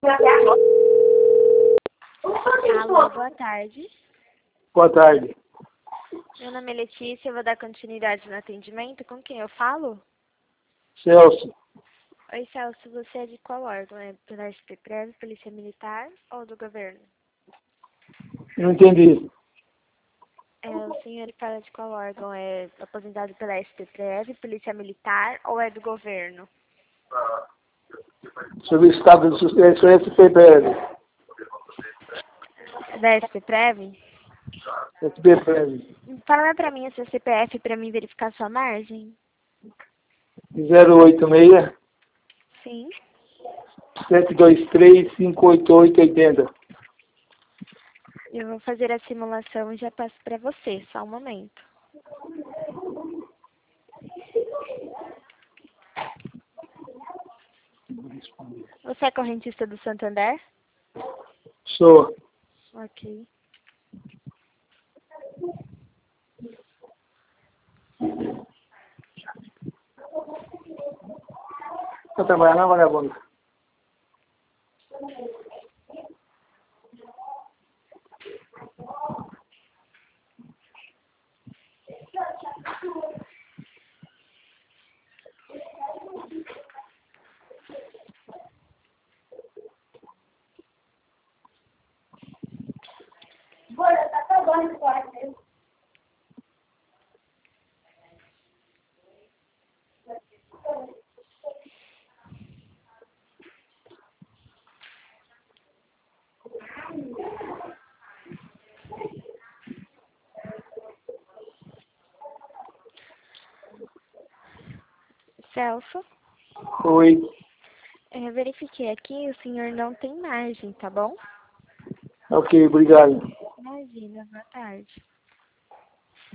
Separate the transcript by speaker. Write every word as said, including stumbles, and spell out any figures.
Speaker 1: Alô, boa tarde.
Speaker 2: Boa tarde.
Speaker 1: Meu nome é Letícia, eu vou dar continuidade no atendimento. Com quem eu falo?
Speaker 2: Celso.
Speaker 1: Oi, Celso, você é de qual órgão? É pela S P Prev, Polícia Militar ou do governo?
Speaker 2: Não entendi.
Speaker 1: É, o senhor fala de qual órgão? É aposentado pela S P Prev, Polícia Militar ou é do governo?
Speaker 2: Sobre o estado do sucesso S P P L.
Speaker 1: Da S P Prev?
Speaker 2: S P P L.
Speaker 1: Fala pra mim esse C P F pra mim verificar sua margem.
Speaker 2: zero oito seis,
Speaker 1: Sim.
Speaker 2: sete dois três, cinco oito oito, oito zero.
Speaker 1: Eu vou fazer a simulação e já passo pra você, só um momento. Você é correntista do Santander?
Speaker 2: Sou.
Speaker 1: Ok.
Speaker 2: Tá trabalhando, não, vagabundo? Bora, tá acabando o quarto.
Speaker 1: Celso,
Speaker 2: Oi.
Speaker 1: eu verifiquei aqui, o senhor não tem margem, tá bom?
Speaker 2: Ok, obrigado.
Speaker 1: Imagina, boa tarde.